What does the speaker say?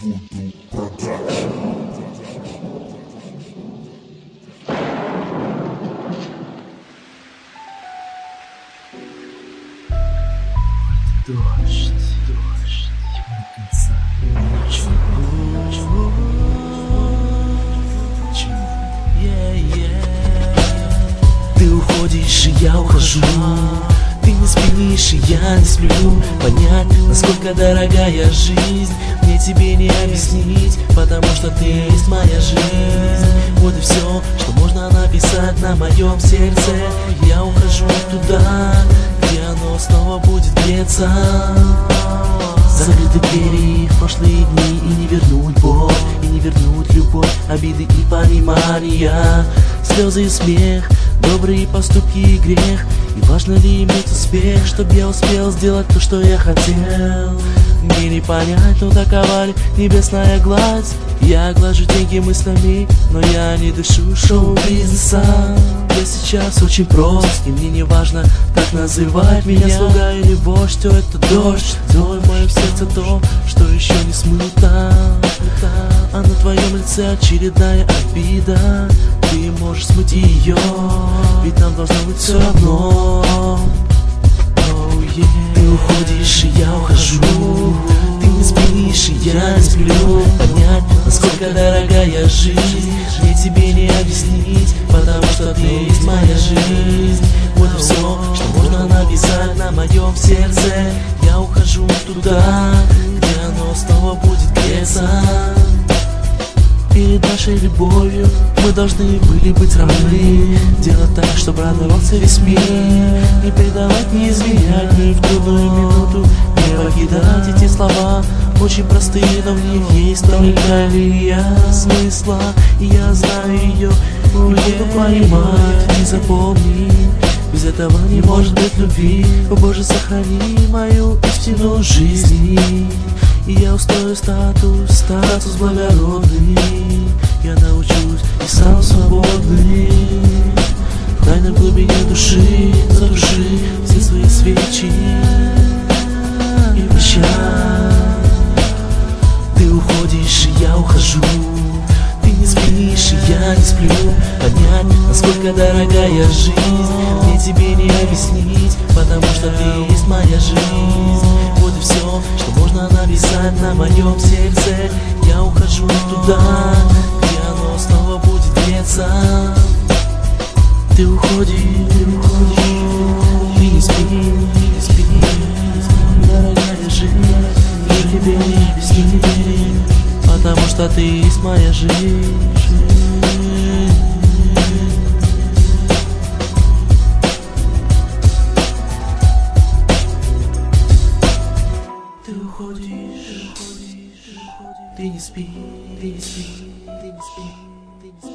Дождь, до конца ночи. Ты уходишь, и я ухожу. Ты не спишь, и я не сплю. Понять, насколько дорогая жизнь, мне тебе не объяснить, потому что ты есть моя жизнь. Вот и все, что можно написать на моем сердце. Я ухожу туда, где оно снова будет греться. Закрыты двери в прошлые дни, и не вернуть боль, и не вернуть любовь, обиды и понимания, слезы и смех, добрые поступки и грех. И важно ли иметь успех, чтоб я успел сделать то, что я хотел? Мне не понять, но такова ли небесная гладь. Я глажу деньги мыслями, но я не дышу шоу-бизнеса. Я сейчас очень прост, и мне не важно, так называть меня слуга или вождь. Все это дождь, зной в моем сердце то, что еще не смыто. А на твоем лице очередная обида. Ты можешь смыть ее, ведь нам должно быть все равно. Ты уходишь, и я ухожу. Ты не спишь, и я не сплю. Понять, насколько дорогая жизнь, мне тебе не объяснить, потому что ты есть моя жизнь. Вот и все, что можно написать на моем сердце. Я ухожу туда, где оно снова будет греться. Перед нашей любовью мы должны были быть равны. Делать так, чтобы радовался весь мир. Не предавать, не изменять, ни в трудную минуту не покидать. Эти слова очень простые, но в них есть только линия смысла. И я знаю ее, не буду понимать, не запомни. Без этого не может быть любви. О Боже, сохрани мою истину жизни. И я устрою статус благородный. Я научусь и сам свободный. В тайной глубине души задуши все свои свечи и прощай. Ты уходишь, и я ухожу. Ты не спишь, и я не сплю. Понять, насколько дорогая жизнь, мне тебе не объяснить, потому что ты есть моя жизнь. Вот и все, что можно написать на моем сердце. Я ухожу туда, где оно снова будет греться. Ты уходишь, ты не спишь, дорогая жизнь, я тебе не объяснить, потому что ты есть моя жизнь. Ты уходишь, ты не спишь, ты не спишь, ты не спишь, ты не спишь.